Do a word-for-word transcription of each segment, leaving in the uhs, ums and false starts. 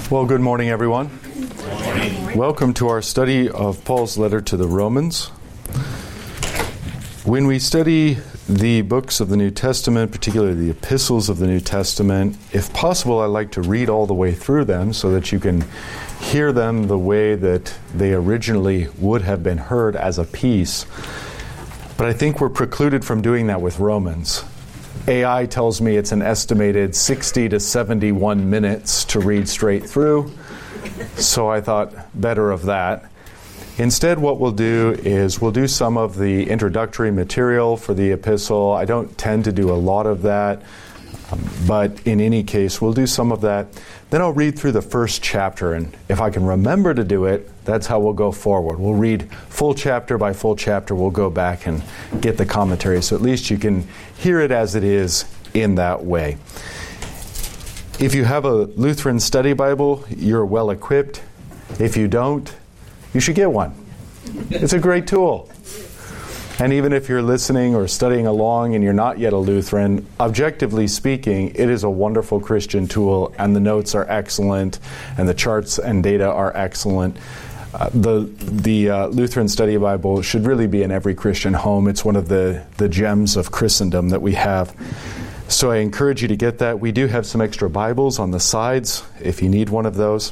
Well, good morning, everyone. Good morning. Welcome to our study of Paul's letter to the Romans. When we study the books of the New Testament, particularly the epistles of the New Testament, if possible, I like to read all the way through them so that you can hear them the way that they originally would have been heard as a piece. But I think we're precluded from doing that with Romans. A I tells me it's an estimated sixty to seventy-one minutes to read straight through, so I thought better of that. Instead, what we'll do is we'll do some of the introductory material for the epistle. I don't tend to do a lot of that, um, but in any case, we'll do some of that. Then I'll read through the first chapter, and if I can remember to do it, that's how we'll go forward. We'll read full chapter by full chapter. We'll go back and get the commentary, so at least you can hear it as it is in that way. If you have a Lutheran study Bible, you're well equipped. If you don't, you should get one. It's a great tool. And even if you're listening or studying along and you're not yet a Lutheran, objectively speaking, it is a wonderful Christian tool, and the notes are excellent, and the charts and data are excellent. Uh, the the uh, Lutheran Study Bible should really be in every Christian home. It's one of the, the gems of Christendom that we have. So I encourage you to get that. We do have some extra Bibles on the sides if you need one of those.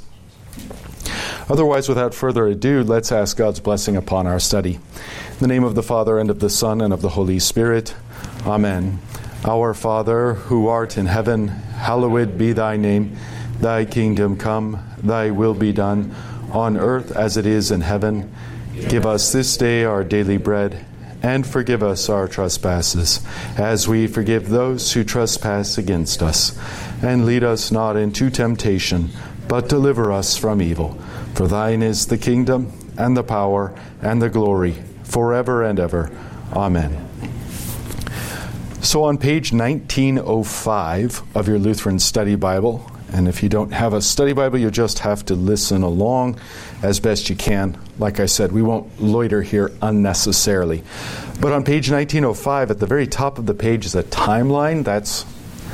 Otherwise, without further ado, let's ask God's blessing upon our study. In the name of the Father, and of the Son, and of the Holy Spirit. Amen. Our Father, who art in heaven, hallowed be thy name. Thy kingdom come, thy will be done, on earth as it is in heaven. Give us this day our daily bread, and forgive us our trespasses, as we forgive those who trespass against us. And lead us not into temptation, but deliver us from evil. For thine is the kingdom, and the power, and the glory, forever and ever. Amen. So on page nineteen oh five of your Lutheran Study Bible, and if you don't have a study Bible, you just have to listen along as best you can. Like I said, we won't loiter here unnecessarily. But on page nineteen oh five, at the very top of the page is a timeline. That's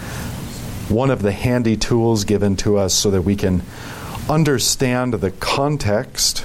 one of the handy tools given to us so that we can understand the context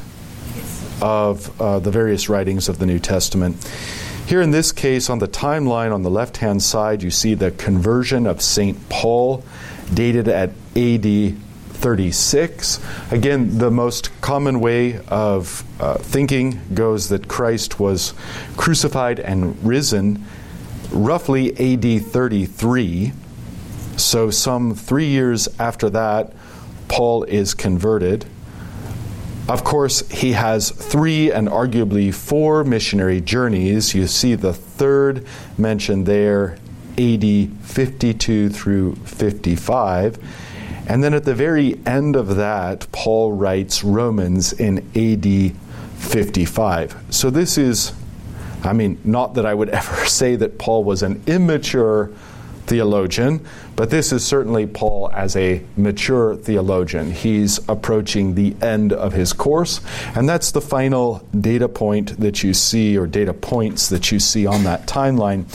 of uh, the various writings of the New Testament. Here in this case, on the timeline on the left-hand side, you see the conversion of Saint Paul, dated at A D thirty-six. Again, the most common way of uh, thinking goes that Christ was crucified and risen roughly A D thirty-three. So some three years after that, Paul is converted. Of course, he has three and arguably four missionary journeys. You see the third mentioned there, A D fifty-two through fifty-five. And then at the very end of that, Paul writes Romans in A D fifty-five. So this is, I mean, not that I would ever say that Paul was an immature theologian, but this is certainly Paul as a mature theologian. He's approaching the end of his course, and that's the final data point that you see, or data points that you see on that timeline.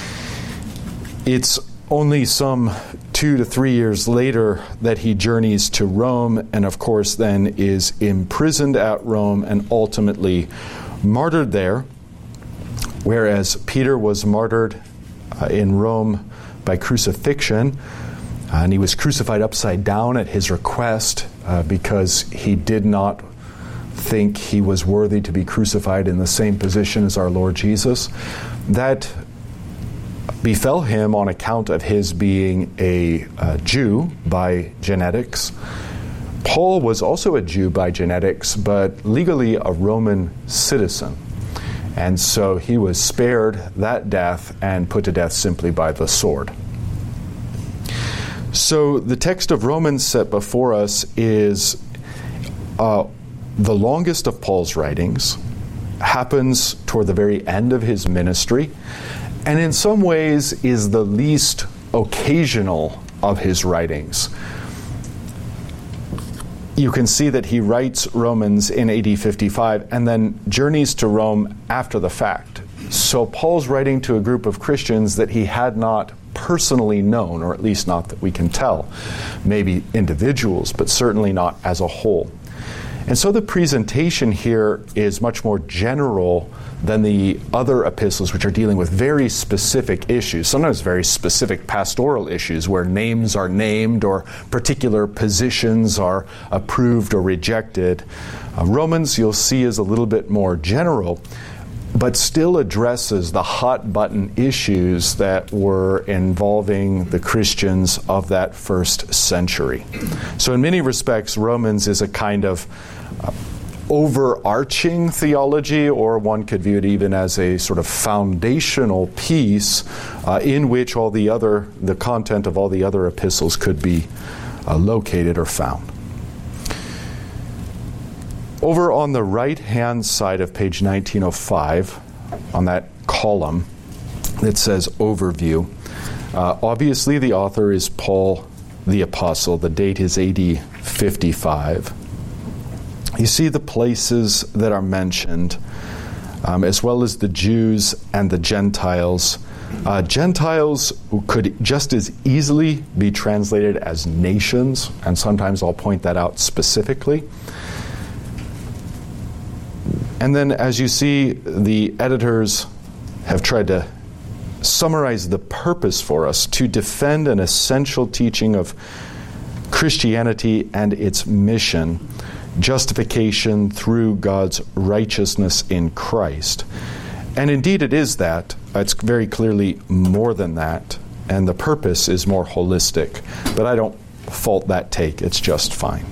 It's only some two to three years later that he journeys to Rome, and of course then is imprisoned at Rome and ultimately martyred there, whereas Peter was martyred uh, in Rome by crucifixion, uh, and he was crucified upside down at his request uh, because he did not think he was worthy to be crucified in the same position as our Lord Jesus. That befell him on account of his being a uh, Jew by genetics. Paul was also a Jew by genetics, but legally a Roman citizen. And so he was spared that death and put to death simply by the sword. So the text of Romans set before us is uh, the longest of Paul's writings, happens toward the very end of his ministry, and in some ways is the least occasional of his writings. You can see that he writes Romans in A D fifty-five and then journeys to Rome after the fact. So Paul's writing to a group of Christians that he had not personally known, or at least not that we can tell. Maybe individuals, but certainly not as a whole. And so the presentation here is much more general than the other epistles, which are dealing with very specific issues, sometimes very specific pastoral issues where names are named or particular positions are approved or rejected. Uh, Romans, you'll see, is a little bit more general, but still addresses the hot button issues that were involving the Christians of that first century. So in many respects, Romans is a kind of uh, overarching theology, or one could view it even as a sort of foundational piece uh, in which all the other, the content of all the other epistles could be uh, located or found. Over on the right-hand side of page nineteen oh five, on that column that says Overview, uh, obviously the author is Paul the Apostle. The date is A D fifty-five. You see the places that are mentioned, um, as well as the Jews and the Gentiles. Uh, Gentiles could just as easily be translated as nations, and sometimes I'll point that out specifically. And then, as you see, the editors have tried to summarize the purpose for us to defend an essential teaching of Christianity and its mission, justification through God's righteousness in Christ. And indeed it is that. It's very clearly more than that. And the purpose is more holistic. But I don't fault that take. It's just fine.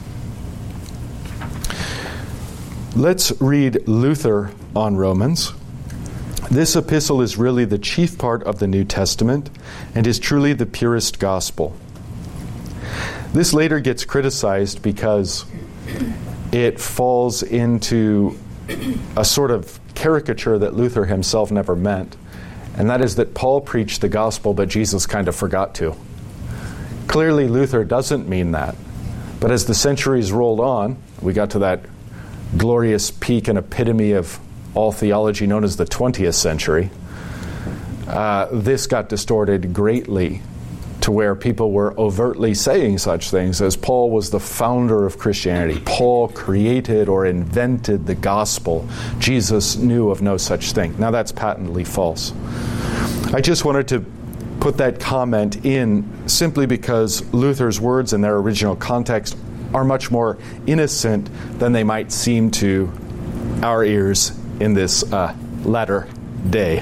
Let's read Luther on Romans. This epistle is really the chief part of the New Testament and is truly the purest gospel. This later gets criticized because it falls into a sort of caricature that Luther himself never meant, and that is that Paul preached the gospel, but Jesus kind of forgot to. Clearly, Luther doesn't mean that. But as the centuries rolled on, we got to that glorious peak and epitome of all theology known as the twentieth century. Uh, this got distorted greatly to where people were overtly saying such things as Paul was the founder of Christianity. Paul created or invented the gospel. Jesus knew of no such thing. Now that's patently false. I just wanted to put that comment in simply because Luther's words in their original context are much more innocent than they might seem to our ears in this uh, latter day.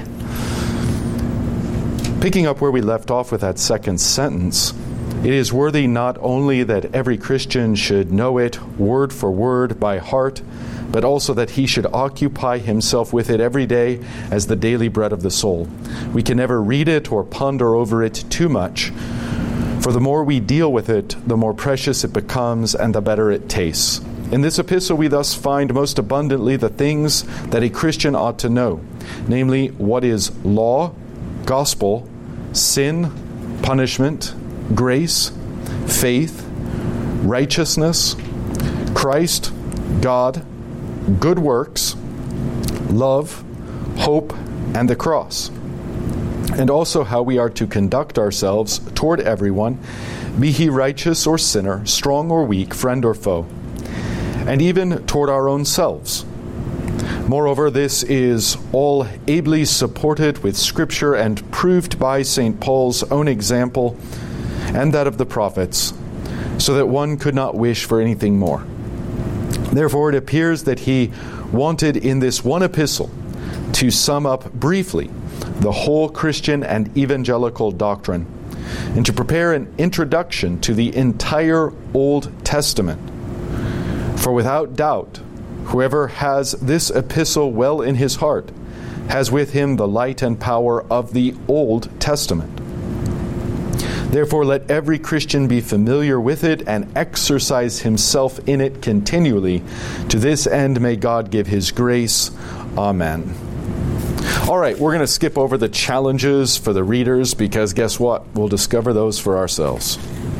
Picking up where we left off with that second sentence, it is worthy not only that every Christian should know it word for word by heart, but also that he should occupy himself with it every day as the daily bread of the soul. We can never read it or ponder over it too much, for the more we deal with it, the more precious it becomes and the better it tastes. In this epistle we thus find most abundantly the things that a Christian ought to know, namely what is law, gospel, sin, punishment, grace, faith, righteousness, Christ, God, good works, love, hope, and the cross. And also how we are to conduct ourselves toward everyone, be he righteous or sinner, strong or weak, friend or foe, and even toward our own selves. Moreover, this is all ably supported with Scripture and proved by Saint Paul's own example and that of the prophets, so that one could not wish for anything more. Therefore, it appears that he wanted in this one epistle to sum up briefly the whole Christian and evangelical doctrine, and to prepare an introduction to the entire Old Testament. For without doubt, whoever has this epistle well in his heart has with him the light and power of the Old Testament. Therefore, let every Christian be familiar with it and exercise himself in it continually. To this end may God give his grace. Amen. All right, we're going to skip over the challenges for the readers because guess what? We'll discover those for ourselves.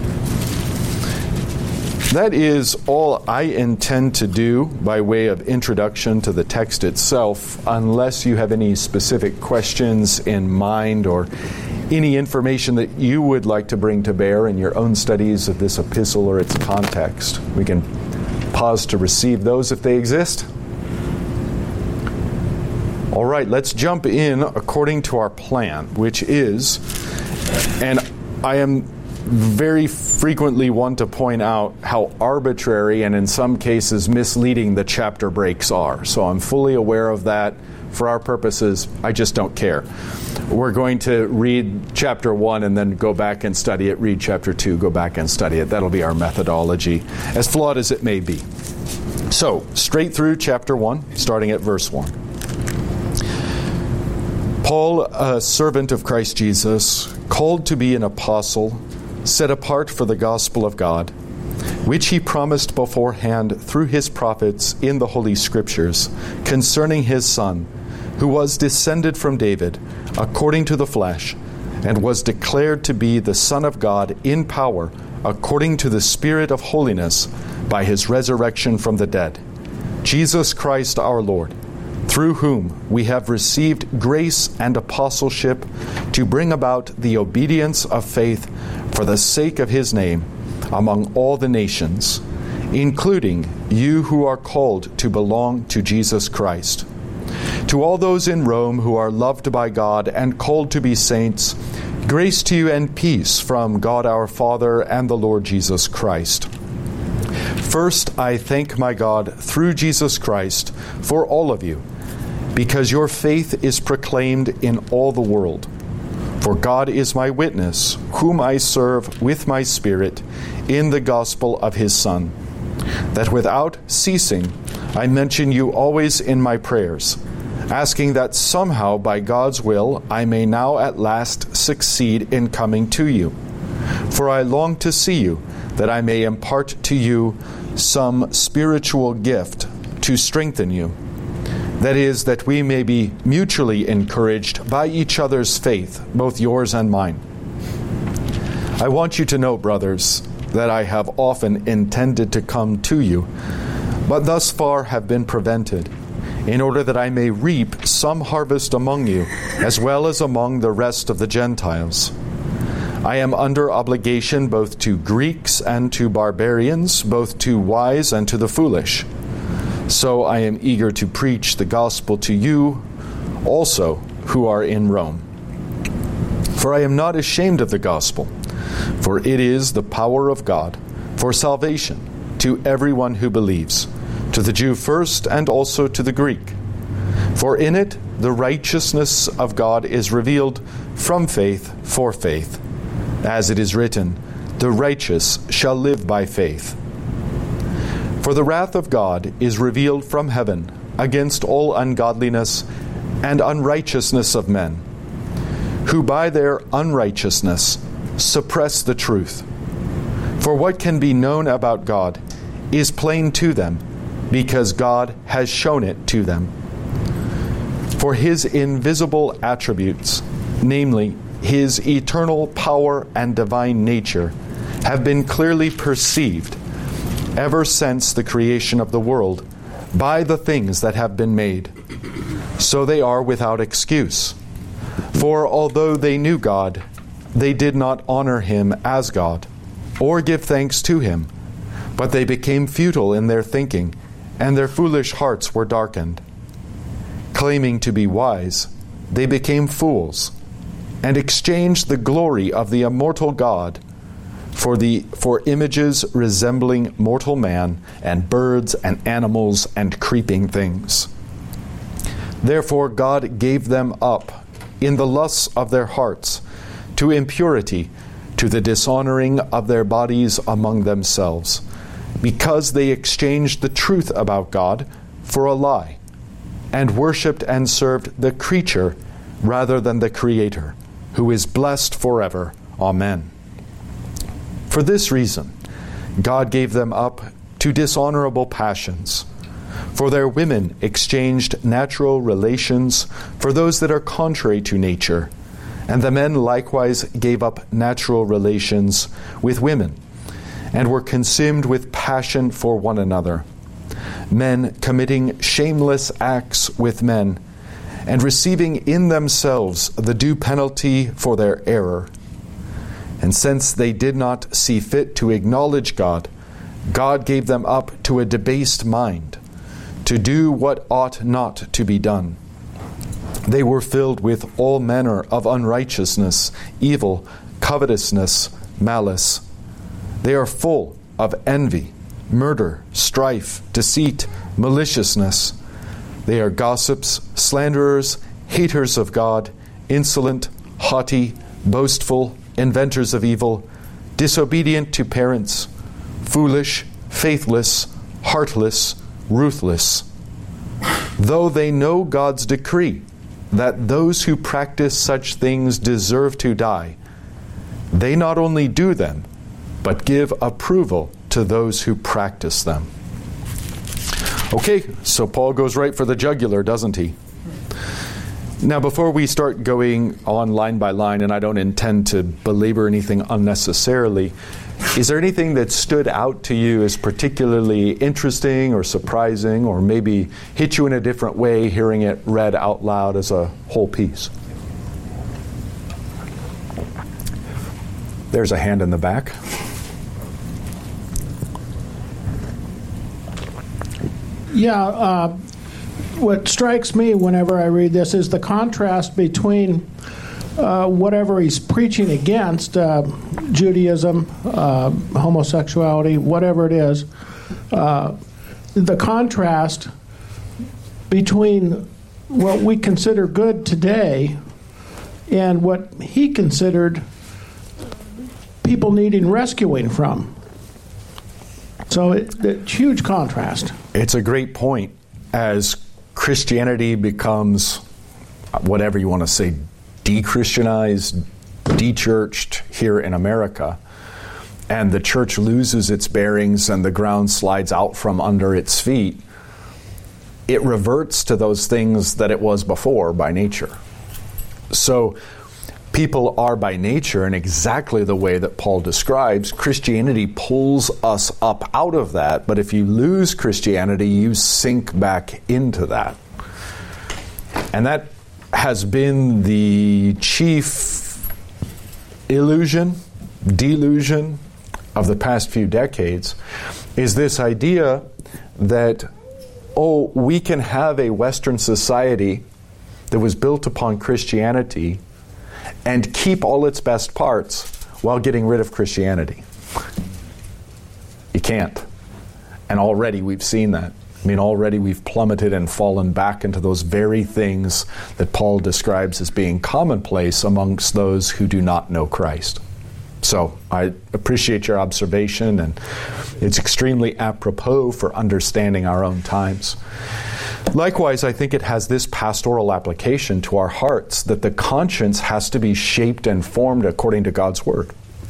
That is all I intend to do by way of introduction to the text itself, unless you have any specific questions in mind or any information that you would like to bring to bear in your own studies of this epistle or its context. We can pause to receive those if they exist. All right, let's jump in according to our plan, which is, and I am very frequently one to point out how arbitrary and in some cases misleading the chapter breaks are. So I'm fully aware of that. For our purposes, I just don't care. We're going to read chapter one and then go back and study it, read chapter two, go back and study it. That'll be our methodology, as flawed as it may be. So, straight through chapter one, starting at verse one. Paul, a servant of Christ Jesus, called to be an apostle, set apart for the gospel of God, which he promised beforehand through his prophets in the Holy Scriptures, concerning his Son, who was descended from David, according to the flesh, and was declared to be the Son of God in power, according to the Spirit of holiness, by his resurrection from the dead, Jesus Christ our Lord, through whom we have received grace and apostleship to bring about the obedience of faith for the sake of his name among all the nations, including you who are called to belong to Jesus Christ. To all those in Rome who are loved by God and called to be saints, grace to you and peace from God our Father and the Lord Jesus Christ. First, I thank my God through Jesus Christ for all of you, because your faith is proclaimed in all the world. For God is my witness, whom I serve with my Spirit in the gospel of his Son, that without ceasing I mention you always in my prayers, asking that somehow by God's will I may now at last succeed in coming to you. For I long to see you, that I may impart to you some spiritual gift to strengthen you. That is, that we may be mutually encouraged by each other's faith, both yours and mine. I want you to know, brothers, that I have often intended to come to you, but thus far have been prevented, in order that I may reap some harvest among you, as well as among the rest of the Gentiles. I am under obligation both to Greeks and to barbarians, both to wise and to the foolish. So I am eager to preach the gospel to you also who are in Rome. For I am not ashamed of the gospel, for it is the power of God for salvation to everyone who believes, to the Jew first and also to the Greek. For in it the righteousness of God is revealed from faith for faith, as it is written, the righteous shall live by faith. For the wrath of God is revealed from heaven against all ungodliness and unrighteousness of men, who by their unrighteousness suppress the truth. For what can be known about God is plain to them, because God has shown it to them. For his invisible attributes, namely his eternal power and divine nature, have been clearly perceived ever since the creation of the world by the things that have been made. So they are without excuse. For although they knew God, they did not honor him as God, or give thanks to him, but they became futile in their thinking, and their foolish hearts were darkened. Claiming to be wise, they became fools, and exchanged the glory of the immortal God for the for images resembling mortal man, and birds and animals and creeping things. Therefore God gave them up in the lusts of their hearts to impurity, to the dishonoring of their bodies among themselves, because they exchanged the truth about God for a lie, and worshipped and served the creature rather than the Creator, who is blessed forever. Amen. For this reason, God gave them up to dishonorable passions. For their women exchanged natural relations for those that are contrary to nature, and the men likewise gave up natural relations with women, and were consumed with passion for one another, men committing shameless acts with men, and receiving in themselves the due penalty for their error. And since they did not see fit to acknowledge God, God gave them up to a debased mind, to do what ought not to be done. They were filled with all manner of unrighteousness, evil, covetousness, malice. They are full of envy, murder, strife, deceit, maliciousness. They are gossips, slanderers, haters of God, insolent, haughty, boastful, inventors of evil, disobedient to parents, foolish, faithless, heartless, ruthless. Though they know God's decree that those who practice such things deserve to die, they not only do them, but give approval to those who practice them. Okay, so Paul goes right for the jugular, doesn't he? Now, before we start going on line by line, and I don't intend to belabor anything unnecessarily, is there anything that stood out to you as particularly interesting or surprising, or maybe hit you in a different way hearing it read out loud as a whole piece? There's a hand in the back. Yeah, uh, what strikes me whenever I read this is the contrast between uh, whatever he's preaching against, uh, Judaism, uh, homosexuality, whatever it is, uh, the contrast between what we consider good today and what he considered people needing rescuing from. So it, it's huge contrast. It's a great point. As Christianity becomes, whatever you want to say, de-Christianized, de-churched here in America, and the church loses its bearings and the ground slides out from under its feet, it reverts to those things that it was before by nature. So people are by nature in exactly the way that Paul describes. Christianity pulls us up out of that, but if you lose Christianity, you sink back into that. And that has been the chief illusion, delusion of the past few decades, is this idea that, oh, we can have a Western society that was built upon Christianity and keep all its best parts while getting rid of Christianity. You can't. And already we've seen that. I mean, already we've plummeted and fallen back into those very things that Paul describes as being commonplace amongst those who do not know Christ. So I appreciate your observation, and it's extremely apropos for understanding our own times. Likewise, I think it has this pastoral application to our hearts, that the conscience has to be shaped and formed according to God's Word.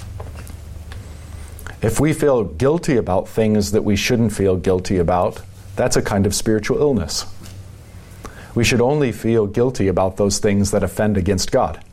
If we feel guilty about things that we shouldn't feel guilty about, that's a kind of spiritual illness. We should only feel guilty about those things that offend against God.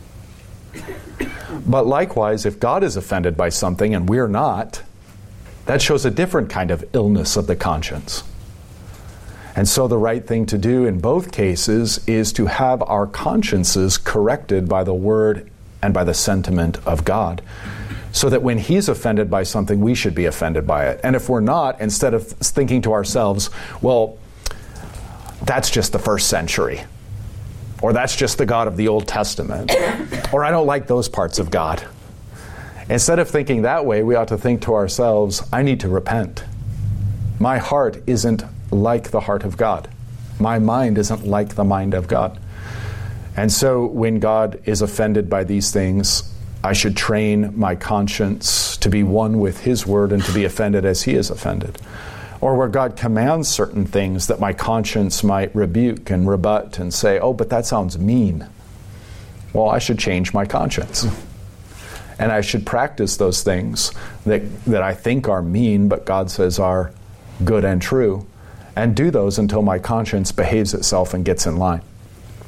But likewise, if God is offended by something and we're not, that shows a different kind of illness of the conscience. And so the right thing to do in both cases is to have our consciences corrected by the Word and by the sentiment of God, so that when He's offended by something, we should be offended by it. And if we're not, instead of thinking to ourselves, well, that's just the first century, or that's just the God of the Old Testament, or I don't like those parts of God. Instead of thinking that way, we ought to think to ourselves, I need to repent. My heart isn't like the heart of God. My mind isn't like the mind of God. And so when God is offended by these things, I should train my conscience to be one with His Word and to be offended as He is offended. Or where God commands certain things that my conscience might rebuke and rebut and say, oh, but that sounds mean. Well, I should change my conscience. And I should practice those things that, that I think are mean, but God says are good and true, and do those until my conscience behaves itself and gets in line.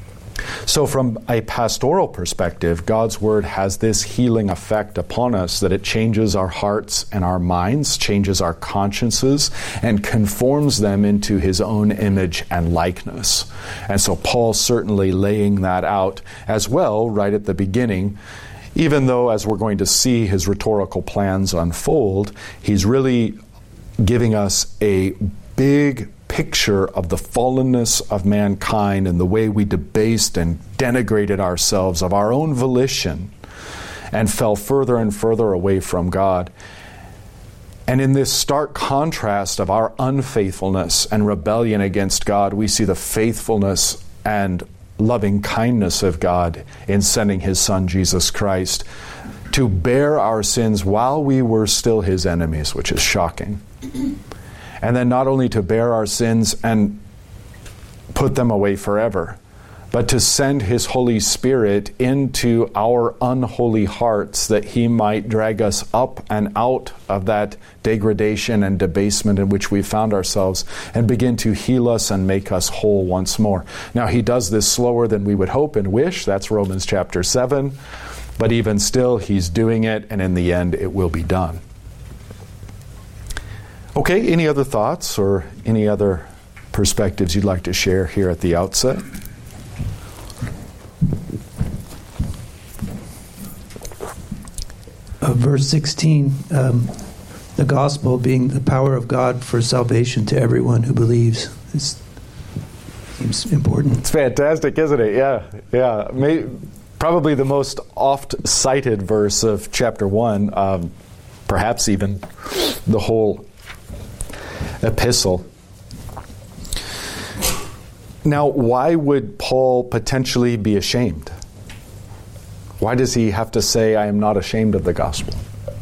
So from a pastoral perspective, God's Word has this healing effect upon us that it changes our hearts and our minds, changes our consciences, and conforms them into His own image and likeness. And so Paul's certainly laying that out as well right at the beginning, even though, as we're going to see his rhetorical plans unfold, he's really giving us a big picture of the fallenness of mankind and the way we debased and denigrated ourselves of our own volition and fell further and further away from God. And in this stark contrast of our unfaithfulness and rebellion against God, we see the faithfulness and loving kindness of God in sending His Son, Jesus Christ, to bear our sins while we were still His enemies, which is shocking. And then not only to bear our sins and put them away forever, but to send His Holy Spirit into our unholy hearts that He might drag us up and out of that degradation and debasement in which we found ourselves and begin to heal us and make us whole once more. Now, He does this slower than we would hope and wish. That's Romans chapter seven. But even still, He's doing it, and in the end, it will be done. Okay, any other thoughts or any other perspectives you'd like to share here at the outset? Uh, verse sixteen, um, the gospel being the power of God for salvation to everyone who believes. This seems important. It's fantastic, isn't it? Yeah, yeah. Maybe, probably the most oft-cited verse of chapter one, um, perhaps even the whole epistle. Now, why would Paul potentially be ashamed? Why does he have to say, I am not ashamed of the gospel?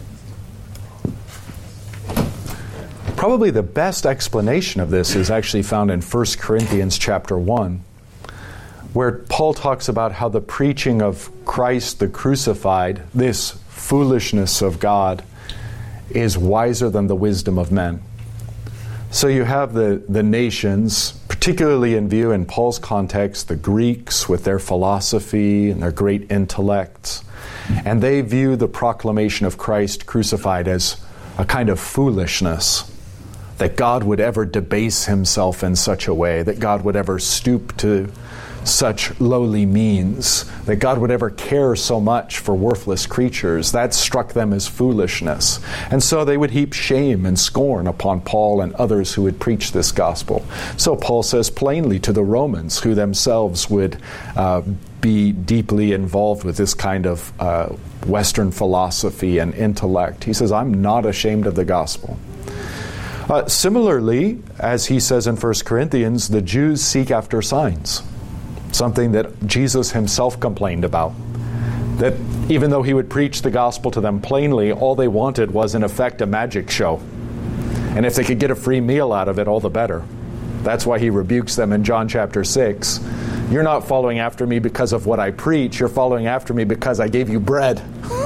Probably the best explanation of this is actually found in First Corinthians chapter one, where Paul talks about how the preaching of Christ the crucified, this foolishness of God, is wiser than the wisdom of men. So you have the, the nations, particularly in view in Paul's context, the Greeks with their philosophy and their great intellects, and they view the proclamation of Christ crucified as a kind of foolishness, that God would ever debase Himself in such a way, that God would ever stoop to such lowly means, that God would ever care so much for worthless creatures. That struck them as foolishness. And so they would heap shame and scorn upon Paul and others who would preach this gospel. So Paul says plainly to the Romans, who themselves would uh, be deeply involved with this kind of uh, Western philosophy and intellect, he says, I'm not ashamed of the gospel. Uh, similarly, as he says in First Corinthians, the Jews seek after signs. Something that Jesus Himself complained about. That even though He would preach the gospel to them plainly, all they wanted was, in effect, a magic show. And if they could get a free meal out of it, all the better. That's why He rebukes them in John chapter six. You're not following after me because of what I preach. You're following after me because I gave you bread.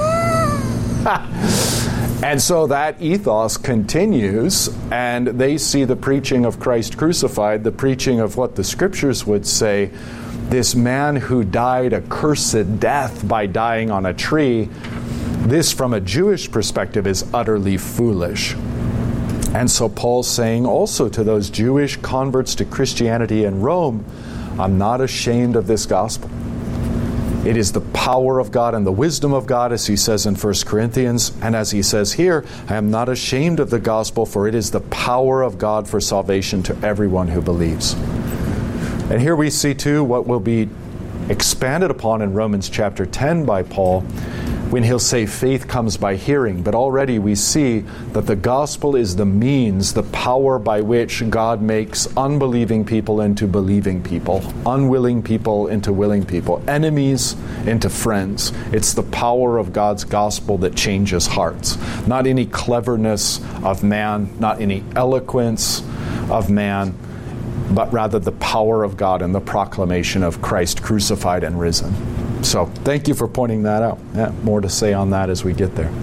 And so that ethos continues, and they see the preaching of Christ crucified, the preaching of what the Scriptures would say, this man who died a cursed death by dying on a tree. This, from a Jewish perspective, is utterly foolish. And so Paul's saying also to those Jewish converts to Christianity in Rome, I'm not ashamed of this gospel. It is the power of God and the wisdom of God, as he says in First Corinthians, and as he says here, I am not ashamed of the gospel, for it is the power of God for salvation to everyone who believes. And here we see too what will be expanded upon in Romans chapter ten by Paul, when he'll say faith comes by hearing. But already we see that the gospel is the means, the power by which God makes unbelieving people into believing people, unwilling people into willing people, enemies into friends. It's the power of God's gospel that changes hearts. Not any cleverness of man, not any eloquence of man, but rather the power of God and the proclamation of Christ crucified and risen. So, thank you for pointing that out. Yeah, more to say on that as we get there.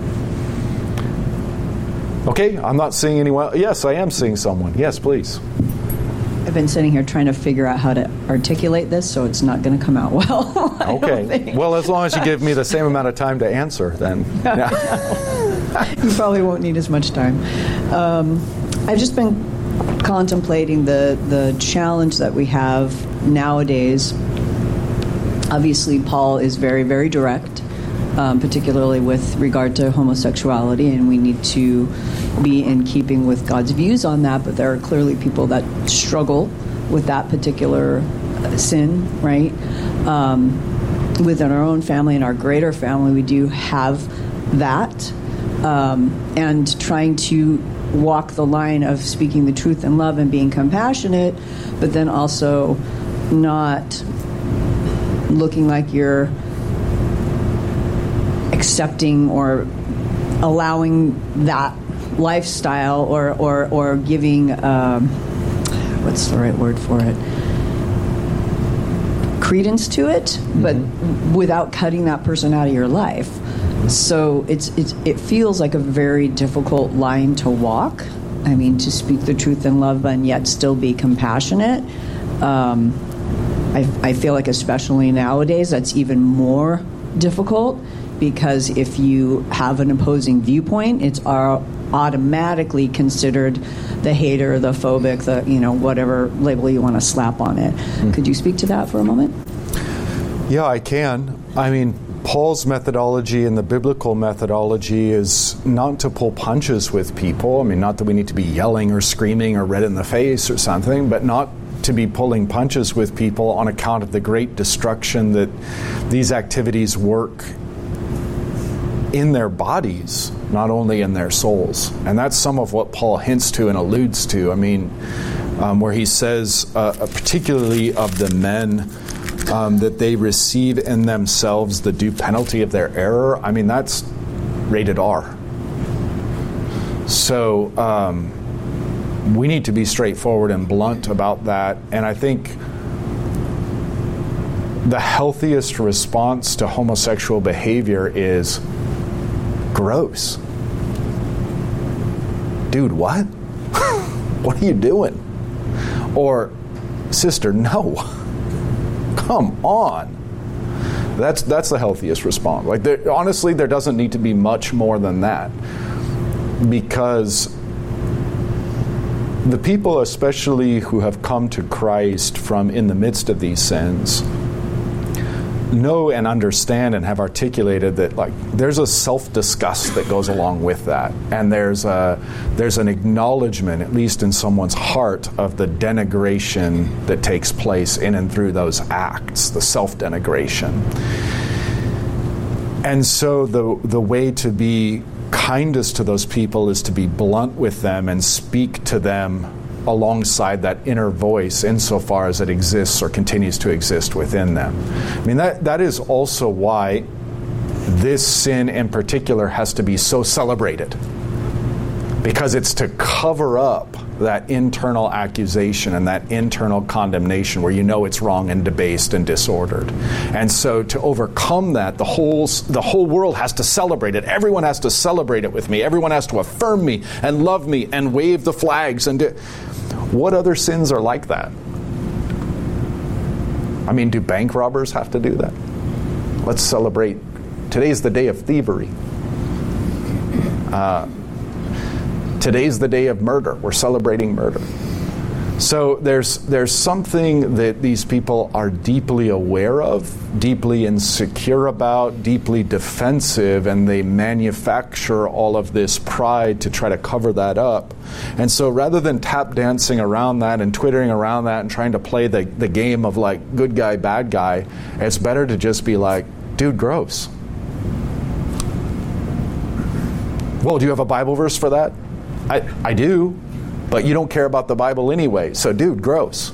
Okay, I'm not seeing anyone. Yes, I am seeing someone. Yes, please. I've been sitting here trying to figure out how to articulate this, so it's not going to come out well. Okay. Well, as long as you give me the same amount of time to answer, then. Yeah. You probably won't need as much time. Um, I've just been contemplating the, the challenge that we have nowadays. Obviously, Paul is very, very direct, um, particularly with regard to homosexuality, and we need to be in keeping with God's views on that, but there are clearly people that struggle with that particular sin, right? Um, within our own family and our greater family, we do have that. Um, and trying to walk the line of speaking the truth in love and being compassionate, but then also not looking like you're accepting or allowing that lifestyle or, or, or giving, um, what's the right word for it? Credence to it, mm-hmm. but without cutting that person out of your life. So it's, it's it feels like a very difficult line to walk. I mean, to speak the truth in love and yet still be compassionate. Um, I, I feel like especially nowadays that's even more difficult, because if you have an opposing viewpoint, it's automatically considered the hater, the phobic, the, you know, whatever label you want to slap on it. Mm. Could you speak to that for a moment? Yeah, I can. I mean, Paul's methodology and the biblical methodology is not to pull punches with people. I mean, not that we need to be yelling or screaming or red in the face or something, but not to be pulling punches with people on account of the great destruction that these activities work in their bodies, not only in their souls. And that's some of what Paul hints to and alludes to. I mean, um, where he says, uh, particularly of the men, Um, that they receive in themselves the due penalty of their error. I mean, that's rated R. So um, we need to be straightforward and blunt about that. And I think the healthiest response to homosexual behavior is gross. Dude, what? What are you doing? Or, sister, no. Come on. That's that's the healthiest response. Like, there, honestly, there doesn't need to be much more than that, because the people, especially who have come to Christ from in the midst of these sins, know and understand and have articulated that, like, there's a self-disgust that goes along with that, and there's a there's an acknowledgement, at least in someone's heart, of the denigration that takes place in and through those acts, the self-denigration. And so the the way to be kindest to those people is to be blunt with them and speak to them alongside that inner voice insofar as it exists or continues to exist within them. I mean, that that is also why this sin in particular has to be so celebrated, because it's to cover up that internal accusation and that internal condemnation where you know it's wrong and debased and disordered. And so to overcome that, the whole the whole world has to celebrate it. Everyone has to celebrate it with me. Everyone has to affirm me and love me and wave the flags. And do, what other sins are like that? I mean, do bank robbers have to do that? Let's celebrate. Today's the day of thievery. Uh, today's the day of murder. We're celebrating murder. So there's there's something that these people are deeply aware of, deeply insecure about, deeply defensive, and they manufacture all of this pride to try to cover that up. And so rather than tap dancing around that and twittering around that and trying to play the, the game of like good guy, bad guy, it's better to just be like, dude, gross. Well, do you have a Bible verse for that? I, I do. But you don't care about the Bible anyway. So, dude, gross.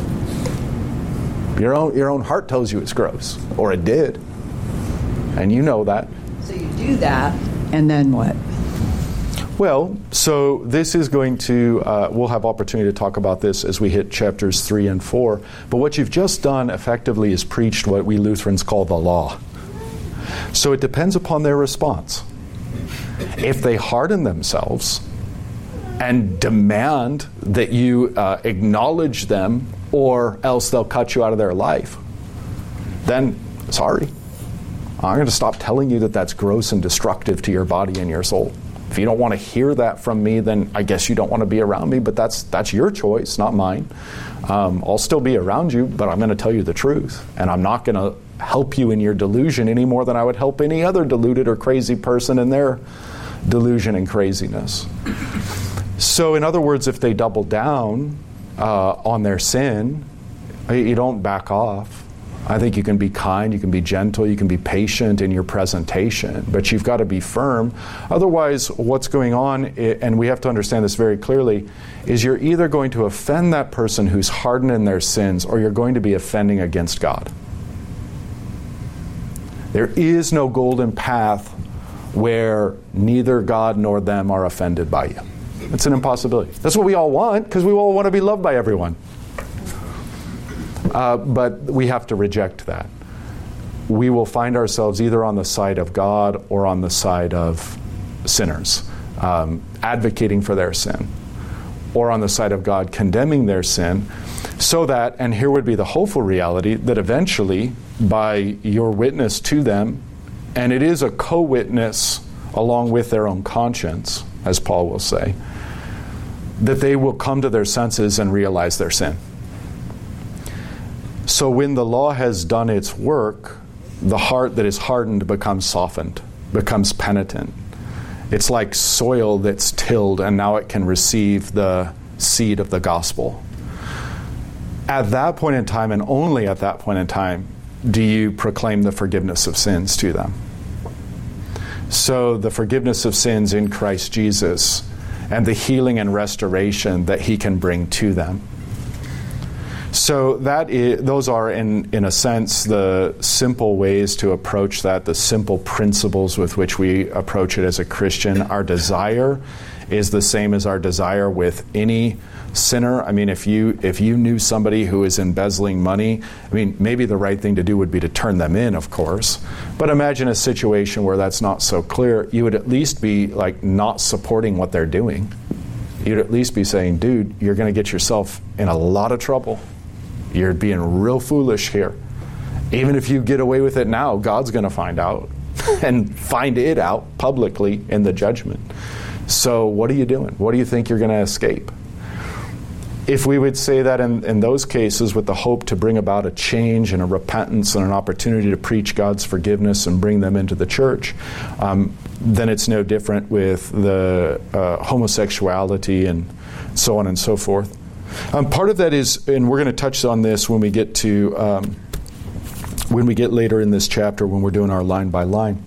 Your own your own heart tells you it's gross. Or it did. And you know that. So you do that, and then what? Well, so this is going to, uh, we'll have opportunity to talk about this as we hit chapters three and four. But what you've just done effectively is preached what we Lutherans call the law. So it depends upon their response. If they harden themselves and demand that you uh, acknowledge them, or else they'll cut you out of their life, then sorry. I'm going to stop telling you that that's gross and destructive to your body and your soul. If you don't want to hear that from me, then I guess you don't want to be around me, but that's that's your choice, not mine. Um, I'll still be around you, but I'm going to tell you the truth. And I'm not going to help you in your delusion any more than I would help any other deluded or crazy person in their delusion and craziness. So in other words, if they double down uh, on their sin, you don't back off. I think you can be kind, you can be gentle, you can be patient in your presentation, but you've got to be firm. Otherwise, what's going on, and we have to understand this very clearly, is you're either going to offend that person who's hardened in their sins, or you're going to be offending against God. There is no golden path where neither God nor them are offended by you. It's an impossibility. That's what we all want, because we all want to be loved by everyone. Uh, but we have to reject that. We will find ourselves either on the side of God or on the side of sinners, um, advocating for their sin, or on the side of God condemning their sin, so that, and here would be the hopeful reality, that eventually, by your witness to them, and it is a co-witness along with their own conscience, as Paul will say, that they will come to their senses and realize their sin. So when the law has done its work, the heart that is hardened becomes softened, becomes penitent. It's like soil that's tilled, and now it can receive the seed of the gospel. At that point in time, and only at that point in time, do you proclaim the forgiveness of sins to them. So the forgiveness of sins in Christ Jesus, and the healing and restoration that He can bring to them. So that is, those are, in, in a sense, the simple ways to approach that, the simple principles with which we approach it as a Christian. Our desire is the same as our desire with any sinner. I mean, if you if you knew somebody who is embezzling money, I mean, maybe the right thing to do would be to turn them in, of course. But imagine a situation where that's not so clear. You would at least be like not supporting what they're doing. You'd at least be saying, dude, you're going to get yourself in a lot of trouble. You're being real foolish here. Even if you get away with it now, God's going to find out and find it out publicly in the judgment. So what are you doing? What do you think you're going to escape? If we would say that in, in those cases with the hope to bring about a change and a repentance and an opportunity to preach God's forgiveness and bring them into the church, um, then it's no different with the uh, homosexuality and so on and so forth. Um, part of that is, and we're going to touch on this when we get to um, when we get later in this chapter when we're doing our line by line,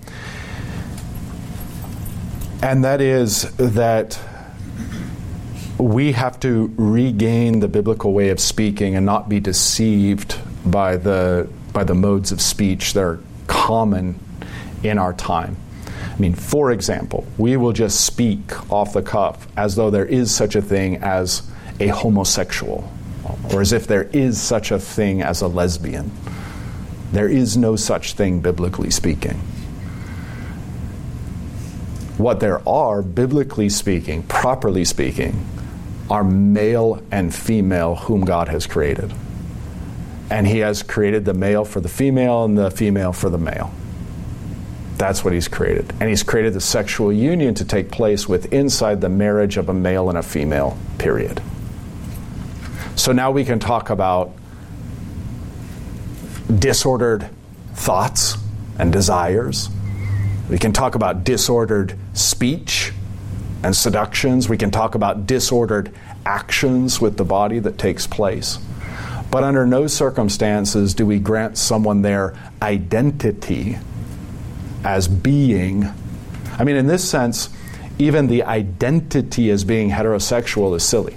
and that is that we have to regain the biblical way of speaking and not be deceived by the by the modes of speech that are common in our time. I mean, for example, we will just speak off the cuff as though there is such a thing as a homosexual, or as if there is such a thing as a lesbian. There is no such thing, biblically speaking. What there are, biblically speaking, properly speaking, are male and female whom God has created. And He has created the male for the female and the female for the male. That's what He's created. And He's created the sexual union to take place with inside the marriage of a male and a female, period. So now we can talk about disordered thoughts and desires. We can talk about disordered speech and seductions. We can talk about disordered actions with the body that takes place. But under no circumstances do we grant someone their identity as being. I mean, in this sense, even the identity as being heterosexual is silly.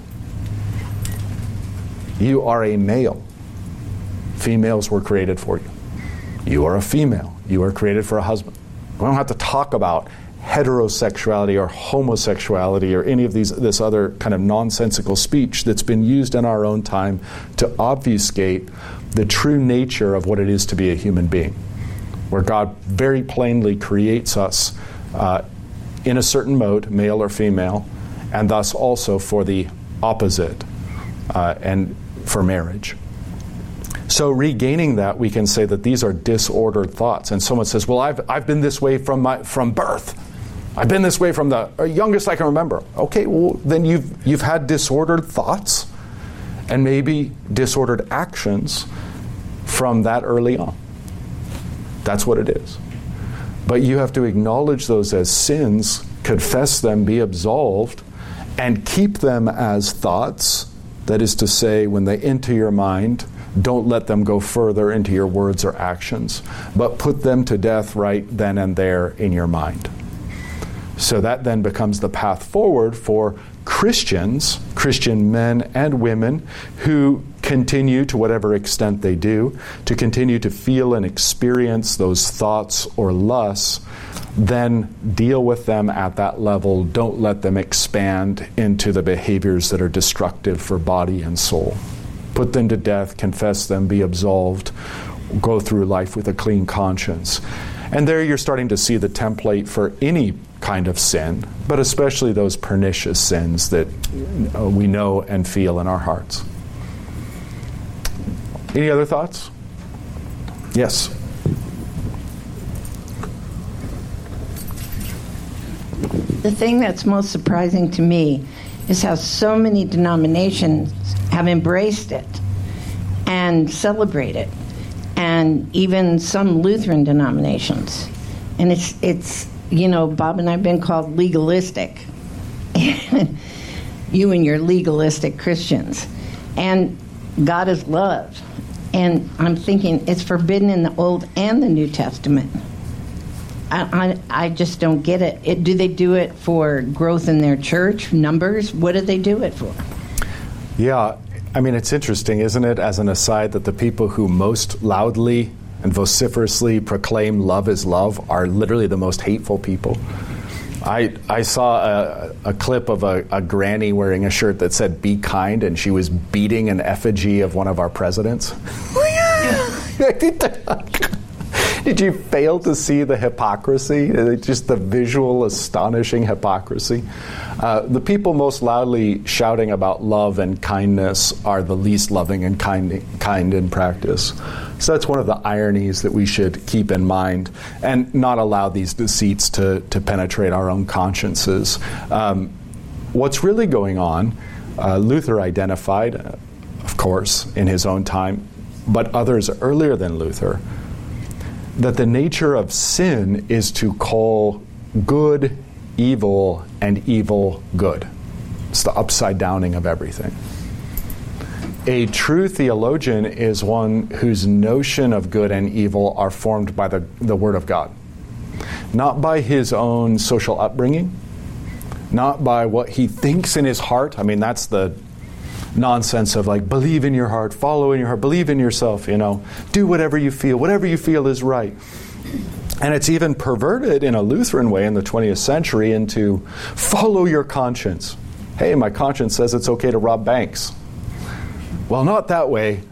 You are a male. Females were created for you. You are a female. You are created for a husband. We don't have to talk about heterosexuality or homosexuality or any of these this other kind of nonsensical speech that's been used in our own time to obfuscate the true nature of what it is to be a human being, where God very plainly creates us uh, in a certain mode, male or female, and thus also for the opposite, uh, and for marriage. So regaining that, we can say that these are disordered thoughts. And someone says, well, I've, I've been this way from my, from birth. I've been this way from the youngest I can remember. Okay, well, then you've, you've had disordered thoughts and maybe disordered actions from that early on. That's what it is. But you have to acknowledge those as sins, confess them, be absolved, and keep them as thoughts. That is to say, when they enter your mind, don't let them go further into your words or actions, but put them to death right then and there in your mind. So that then becomes the path forward for Christians, Christian men and women, who continue, to whatever extent they do, to continue to feel and experience those thoughts or lusts. Then deal with them at that level. Don't let them expand into the behaviors that are destructive for body and soul. Put them to death, confess them, be absolved, go through life with a clean conscience. And there you're starting to see the template for any kind of sin, but especially those pernicious sins that we know and feel in our hearts. Any other thoughts? Yes. The thing that's most surprising to me is how so many denominations have embraced it and celebrate it, and even some Lutheran denominations. And it's, it's you know, Bob and I have been called legalistic. You and your legalistic Christians. And God is love. And I'm thinking it's forbidden in the Old and the New Testament. I, I, I just don't get it. it. Do they do it for growth in their church, numbers? What do they do it for? Yeah, I mean, it's interesting, isn't it, as an aside, that the people who most loudly and vociferously proclaim love is love are literally the most hateful people. I I saw a, a clip of a, a granny wearing a shirt that said "Be kind," and she was beating an effigy of one of our presidents. Did you fail to see the hypocrisy? Just the visual, astonishing hypocrisy. Uh, the people most loudly shouting about love and kindness are the least loving and kind, kind in practice. So that's one of the ironies that we should keep in mind and not allow these deceits to, to penetrate our own consciences. Um, what's really going on, uh, Luther identified, uh, of course, in his own time, but others earlier than Luther, that the nature of sin is to call good evil and evil good. It's the upside downing of everything. A true theologian is one whose notion of good and evil are formed by the, the Word of God. Not by his own social upbringing, not by what he thinks in his heart. I mean, that's the nonsense of like, believe in your heart, follow in your heart, believe in yourself, you know, do whatever you feel, whatever you feel is right. And it's even perverted in a Lutheran way in the twentieth century into follow your conscience. Hey, my conscience says it's okay to rob banks. Well, not that way.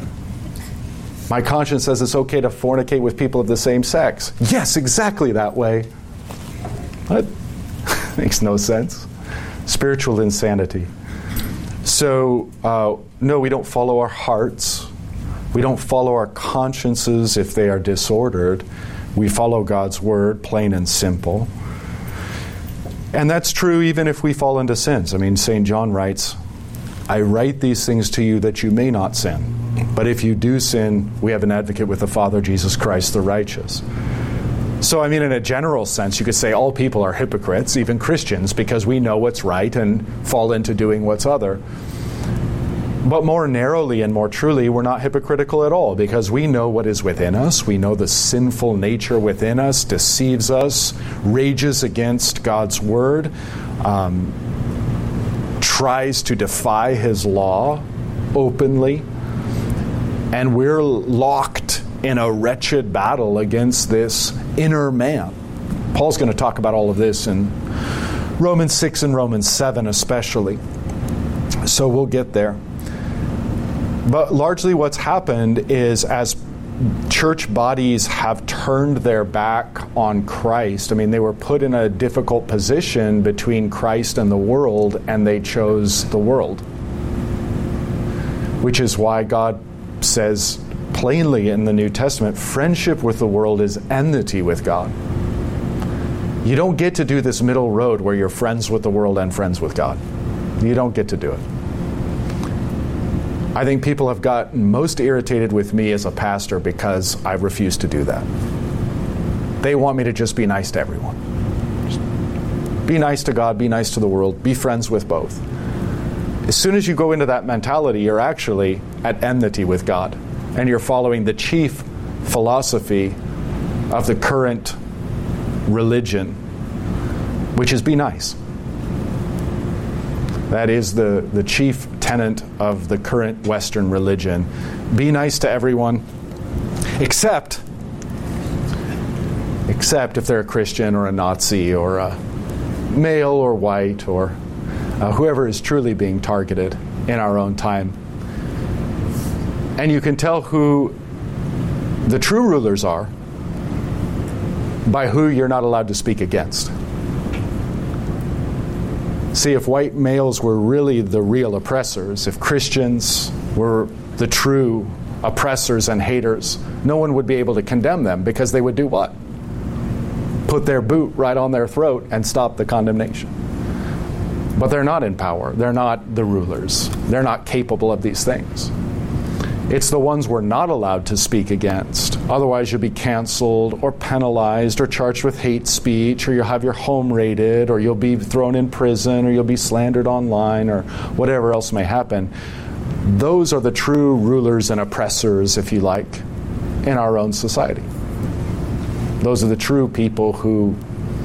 My conscience says it's okay to fornicate with people of the same sex. Yes, exactly that way. What? Makes no sense. Spiritual insanity. So, uh, no, we don't follow our hearts. We don't follow our consciences if they are disordered. We follow God's Word, plain and simple. And that's true even if we fall into sins. I mean, Saint John writes, I write these things to you that you may not sin. But if you do sin, we have an advocate with the Father, Jesus Christ, the righteous. So, I mean, in a general sense, you could say all people are hypocrites, even Christians, because we know what's right and fall into doing what's other. But more narrowly and more truly, we're not hypocritical at all, because we know what is within us. We know the sinful nature within us deceives us, rages against God's Word, um, tries to defy His law openly, and we're locked in a wretched battle against this inner man. Paul's going to talk about all of this in Romans six and Romans seven especially. So we'll get there. But largely what's happened is as church bodies have turned their back on Christ. I mean, they were put in a difficult position between Christ and the world, and they chose the world. Which is why God says plainly in the New Testament, friendship with the world is enmity with God. You don't get to do this middle road where you're friends with the world and friends with God. You don't get to do it. I think people have gotten most irritated with me as a pastor because I refuse to do that. They want me to just be nice to everyone. Just be nice to God, be nice to the world, be friends with both. As soon as you go into that mentality, you're actually at enmity with God, and you're following the chief philosophy of the current religion, which is be nice. That is the, the chief tenet of the current Western religion. Be nice to everyone, except, except if they're a Christian or a Nazi or a male or white or uh, whoever is truly being targeted in our own time. And you can tell who the true rulers are by who you're not allowed to speak against. See, if white males were really the real oppressors, if Christians were the true oppressors and haters, no one would be able to condemn them, because they would do what? Put their boot right on their throat and stop the condemnation. But they're not in power. They're not the rulers. They're not capable of these things. It's the ones we're not allowed to speak against. Otherwise, you'll be canceled or penalized or charged with hate speech, or you'll have your home raided, or you'll be thrown in prison, or you'll be slandered online, or whatever else may happen. Those are the true rulers and oppressors, if you like, in our own society. Those are the true people who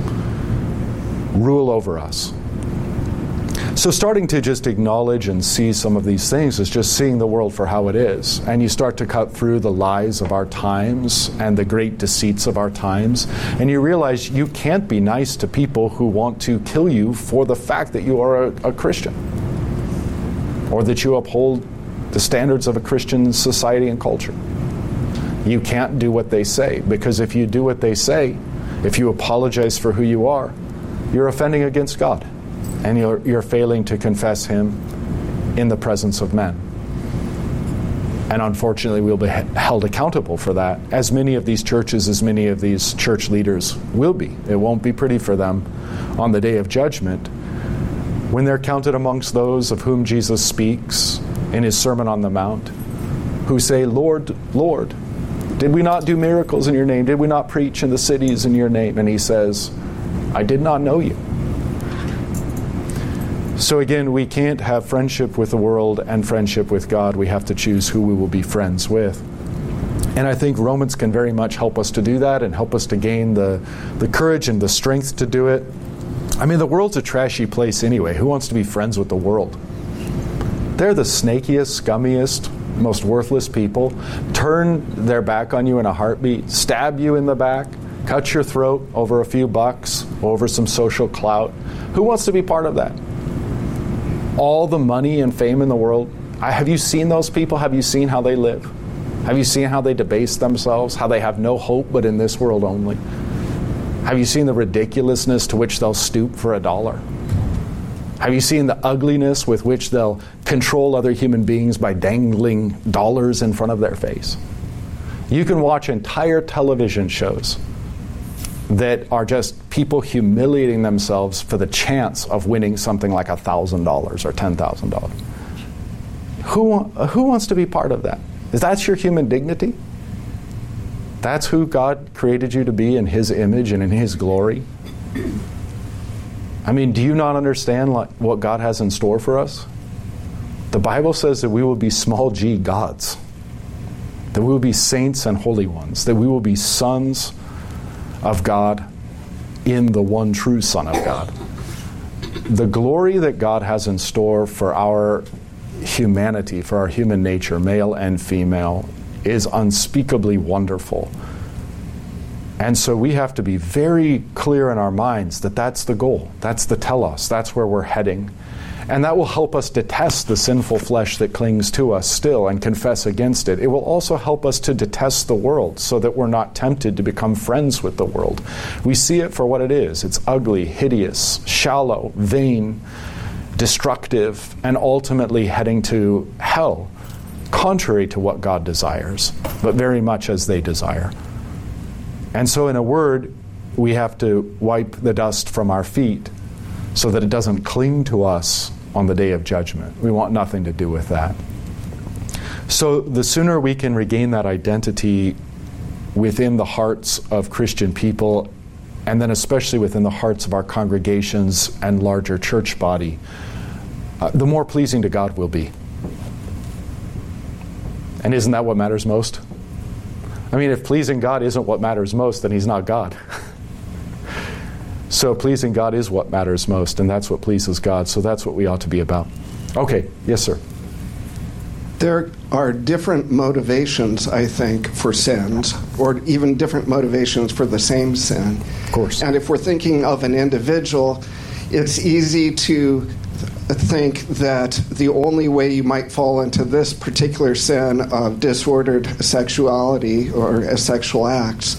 rule over us. So starting to just acknowledge and see some of these things is just seeing the world for how it is. And you start to cut through the lies of our times and the great deceits of our times. And you realize you can't be nice to people who want to kill you for the fact that you are a, a Christian, or that you uphold the standards of a Christian society and culture. You can't do what they say, because if you do what they say, if you apologize for who you are, you're offending against God. And you're, you're failing to confess Him in the presence of men. And unfortunately, we'll be held accountable for that, as many of these churches, as many of these church leaders will be. It won't be pretty for them on the day of judgment, when they're counted amongst those of whom Jesus speaks in His Sermon on the Mount, who say, Lord, Lord, did we not do miracles in your name? Did we not preach in the cities in your name? And He says, I did not know you. So again, we can't have friendship with the world and friendship with God. We have to choose who we will be friends with. And I think Romans can very much help us to do that, and help us to gain the, the courage and the strength to do it. I mean, the world's a trashy place anyway. Who wants to be friends with the world? They're the snakiest, scummiest, most worthless people. Turn their back on you in a heartbeat, stab you in the back, cut your throat over a few bucks, over some social clout. Who wants to be part of that? All the money and fame in the world. I, have you seen those people? Have you seen how they live? Have you seen how they debase themselves? How they have no hope but in this world only? Have you seen the ridiculousness to which they'll stoop for a dollar? Have you seen the ugliness with which they'll control other human beings by dangling dollars in front of their face? You can watch entire television shows that are just people humiliating themselves for the chance of winning something like one thousand dollars or ten thousand dollars. Who, who wants to be part of that? Is that your human dignity? That's who God created you to be, in His image and in His glory? I mean, do you not understand like, what God has in store for us? The Bible says that we will be small g gods, that we will be saints and holy ones, that we will be sons of God in the one true Son of God. The glory that God has in store for our humanity, for our human nature, male and female, is unspeakably wonderful. And so we have to be very clear in our minds that that's the goal. That's the telos. That's where we're heading. And that will help us detest the sinful flesh that clings to us still and confess against it. It will also help us to detest the world so that we're not tempted to become friends with the world. We see it for what it is. It's ugly, hideous, shallow, vain, destructive, and ultimately heading to hell, contrary to what God desires, but very much as they desire. And so in a word, we have to wipe the dust from our feet so that it doesn't cling to us on the day of judgment. We want nothing to do with that. So the sooner we can regain that identity within the hearts of Christian people, and then especially within the hearts of our congregations and larger church body, uh, the more pleasing to God we'll be. And isn't that what matters most? I mean, if pleasing God isn't what matters most, then He's not God. So pleasing God is what matters most, and that's what pleases God. So that's what we ought to be about. Okay, yes, sir. There are different motivations, I think, for sins, or even different motivations for the same sin. Of course. And if we're thinking of an individual, it's easy to think that the only way you might fall into this particular sin of disordered sexuality or sexual acts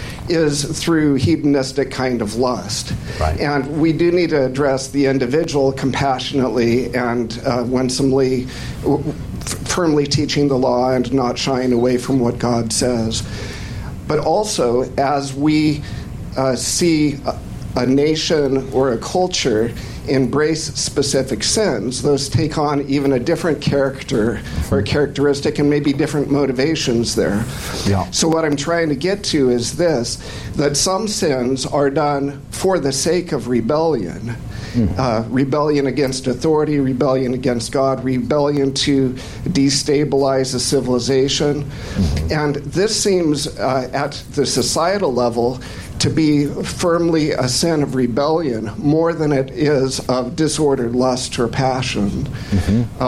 is through hedonistic kind of lust. Right. And we do need to address the individual compassionately and uh, winsomely, w- firmly teaching the law and not shying away from what God says. But also, as we uh, see a, a nation or a culture embrace specific sins, those take on even a different character or characteristic and maybe different motivations there. Yeah. So what I'm trying to get to is this, that some sins are done for the sake of rebellion. Mm. Uh, rebellion against authority, rebellion against God, rebellion to destabilize a civilization. Mm-hmm. And this seems uh, at the societal level to be firmly a sin of rebellion more than it is of disordered lust or passion. Mm-hmm.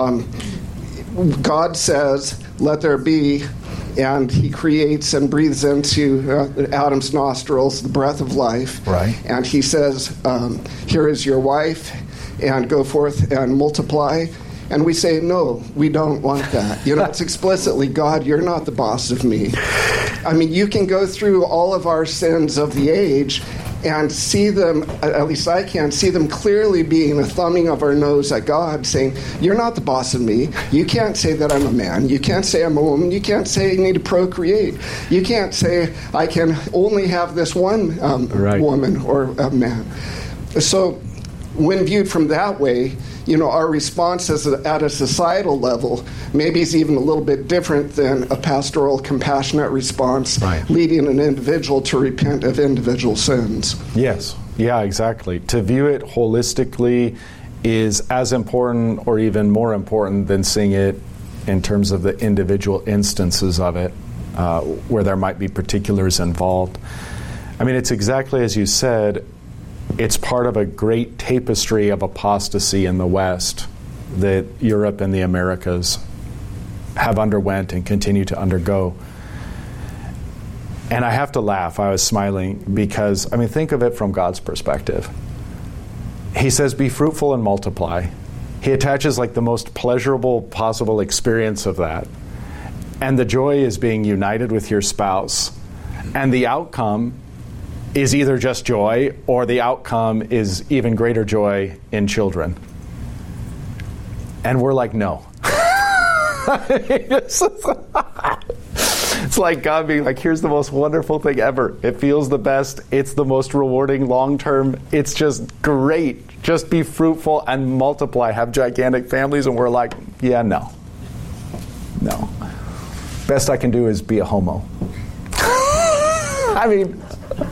Um, God says, let there be, and He creates and breathes into uh, Adam's nostrils the breath of life. Right. And He says, um, here is your wife, and go forth and multiply. And we say, no, we don't want that. You know, it's explicitly, God, you're not the boss of me. I mean, you can go through all of our sins of the age and see them, at least I can, see them clearly being a thumbing of our nose at God, saying, you're not the boss of me. You can't say that I'm a man. You can't say I'm a woman. You can't say you need to procreate. You can't say I can only have this one um, right. woman or a man. So when viewed from that way, you know, our response is at a societal level maybe is even a little bit different than a pastoral, compassionate response, right. leading an individual to repent of individual sins. Yes. Yeah, exactly. To view it holistically is as important or even more important than seeing it in terms of the individual instances of it, uh, where there might be particulars involved. I mean, it's exactly as you said. It's part of a great tapestry of apostasy in the West that Europe and the Americas have underwent and continue to undergo. And I have to laugh. I was smiling because, I mean, think of it from God's perspective. He says, be fruitful and multiply. He attaches like the most pleasurable possible experience of that. And the joy is being united with your spouse. And the outcome is either just joy or the outcome is even greater joy in children. And we're like, no. it's, it's like God being like, here's the most wonderful thing ever. It feels the best. It's the most rewarding long term. It's just great. Just be fruitful and multiply. Have gigantic families. And we're like, yeah, no. No. Best I can do is be a homo. I mean...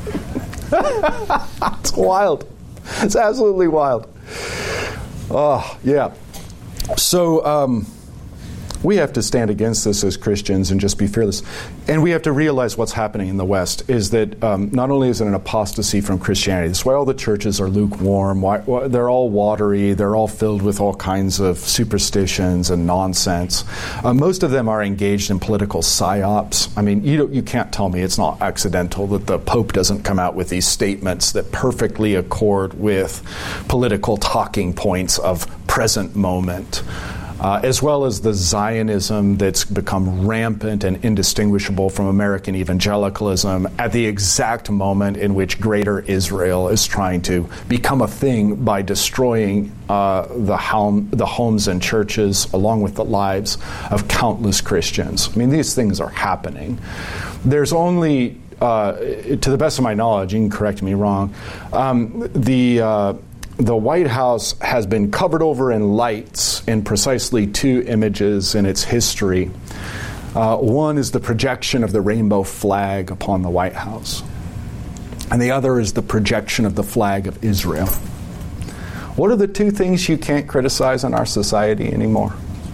It's wild. It's absolutely wild. Oh, yeah. So um, we have to stand against this as Christians and just be fearless. And we have to realize what's happening in the West is that um, not only is it an apostasy from Christianity, that's why all the churches are lukewarm, why, why, they're all watery, they're all filled with all kinds of superstitions and nonsense. Uh, most of them are engaged in political psyops. I mean, you don't, you can't tell me it's not accidental that the Pope doesn't come out with these statements that perfectly accord with political talking points of present moment, uh, as well as the Zionism that's become rampant and indistinguishable from American evangelicalism at the exact moment in which Greater Israel is trying to become a thing by destroying uh, the, home, the homes and churches along with the lives of countless Christians. I mean, these things are happening. There's only, uh, to the best of my knowledge, you can correct me wrong, um, the... Uh, The White House has been covered over in lights in precisely two images in its history. Uh, one is the projection of the rainbow flag upon the White House, and the other is the projection of the flag of Israel. What are the two things you can't criticize in our society anymore?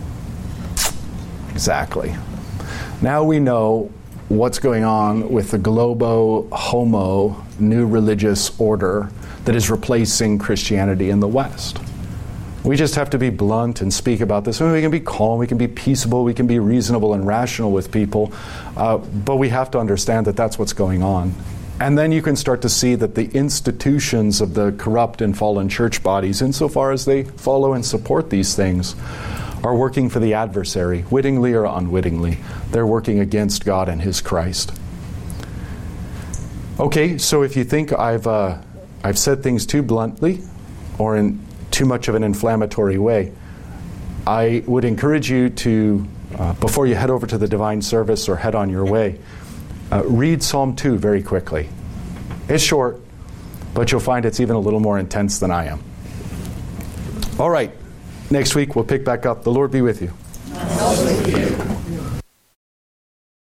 Exactly. Now we know what's going on with the globo homo new religious order that is replacing Christianity in the West. We just have to be blunt and speak about this. I mean, we can be calm, we can be peaceable, we can be reasonable and rational with people, uh, but we have to understand that that's what's going on. And then you can start to see that the institutions of the corrupt and fallen church bodies, insofar as they follow and support these things, are working for the adversary, wittingly or unwittingly. They're working against God and His Christ. Okay, so if you think I've uh, I've said things too bluntly or in too much of an inflammatory way, I would encourage you to, uh, before you head over to the divine service or head on your way, uh, read Psalm two very quickly. It's short, but you'll find it's even a little more intense than I am. All right, next week we'll pick back up. The Lord be with you.